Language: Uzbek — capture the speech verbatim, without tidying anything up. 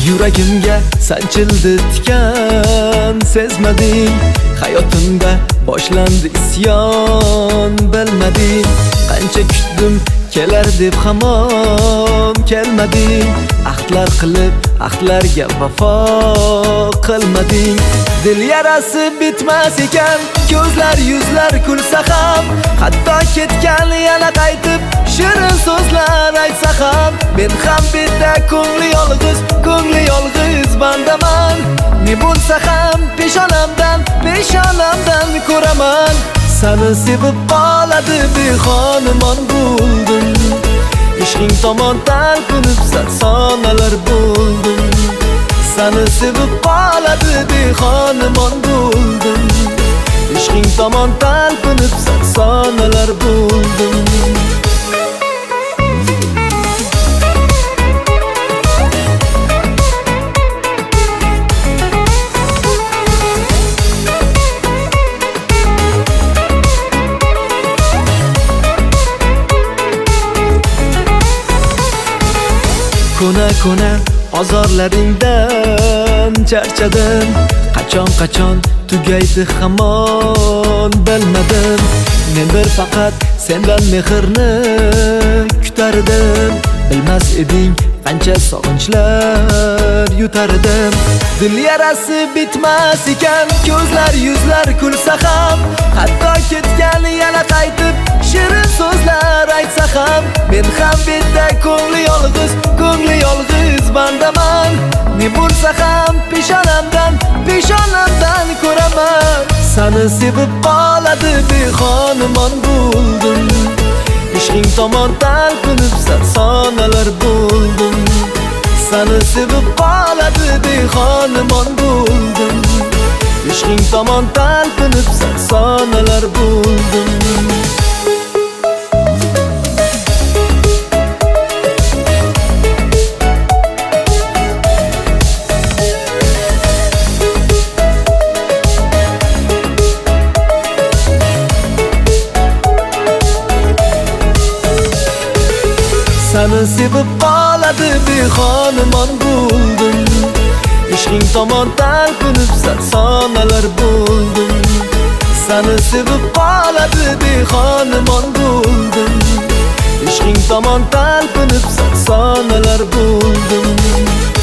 Yuragimga sanchildi tikan, sezmading. Hayotimda boshlandi isyon, bilmading. Qancha kutdim kelar deb hamon kelmading. Ahdlar qilib ahdlarga vafo qilmading. Dil yarasi bitmas ekan, ko'zlar yuzlar kulsa ham, hatto ketgan yana qaytib shirin so'zlar aytsa ham, men ham bitta ko'ngli yolg'iz, ko'ngli yolg'iz bandaman. Ne bo'lsa ham peshonamdan, peshonamdan ko'raman. Seni sevib qoladi behonimon bo'ldim. Ishqing tomon talpinib sonalar bo'ldim. Seni sevib qoladi behonimon bo'ldim. Ishqing tomon talpinib sonalar bo'ldim. Kona kona ozorlaringdan charchadim. Qachon qachon tugaydi hamon bilmadim. Men bir faqat sendan mehrni kutardim. Bilmas eding qancha sog'inchlar yutardim. Dil yarasi bitmas ekan, ko'zlar yuzlar kulsa ham, hatto ketgan yana qaytib shirin so'zlar aytsa ham, men ham bitta ko'ngli yolg'iz, ko'ngli yolg'iz bandaman. Ne bo'lsa ham peshonamdan, peshonamdan ko'raman. Seni sevib qoladi behonimon bo'ldim. Ishqing tomon talpinib sonalar bo'ldim. Seni sevib qoladi behonimon bo'ldim. Ishqing tomon talpinib sonalar bo'ldim. Seni sevib qoladi behonimon bo'ldim. Ishqing tomon talpinib sonalar bo'ldim. Seni sevib qoladi behonimon bo'ldim. Ishqing tomon talpinib sonalar bo'ldim.